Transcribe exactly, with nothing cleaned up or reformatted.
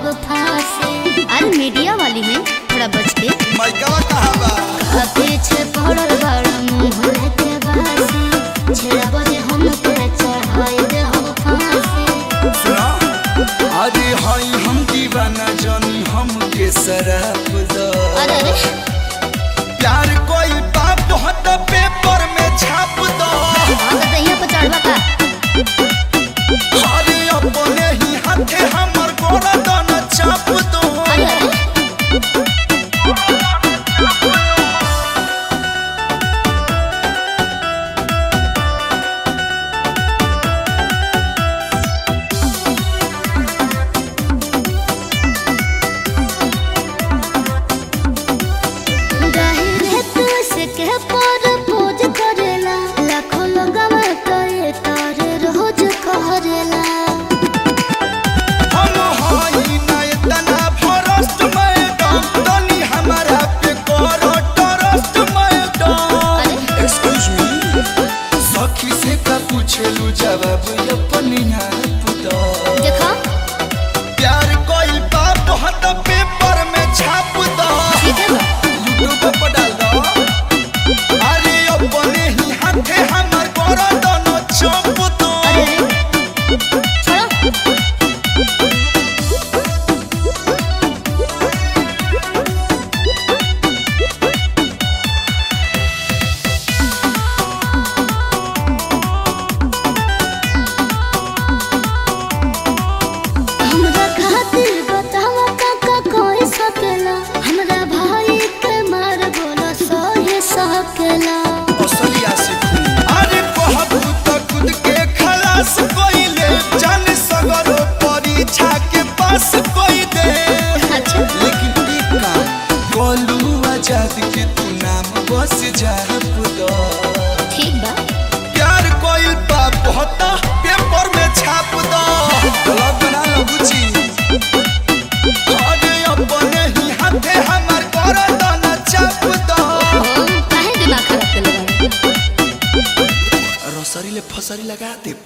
फांसे। अरे मीडिया वाली में थोड़ा बच के माइकवा कहाँ बा? पीछे पड़ल बड़ मुंह लेके बासी छेड़ा बजे हम के चढ़ाई दे हम फांसे। सुना अरे हाई हम दीवाना जानी हम के शराब दा। अरे अरे प्यार कोई बाप होता पेपर में छाप दो। हाँ तो यहाँ पर चढ़वा का अरे अपने ही हाथे हमर गोरा दाना चाप दो। अरे अरे पूछलू जवाब अपनिया पुता। देखा प्यार कोई बाप होता पेपर में छाप दो। यूट्यूब पर डाल दो। अरे अपने ही हाथे हमर गोरा दोनों चाप दो। के तू नाम बस जा पुता। ठीक बा प्यार कोई बाप होता पेपर में छाप दो। गलत बना लो बुची। अरे अपने ही हाथे हमर गोरा दाना चाप दो। काहे दिमाग खराब कर लगा रोसरी ले फसरी लगा दे।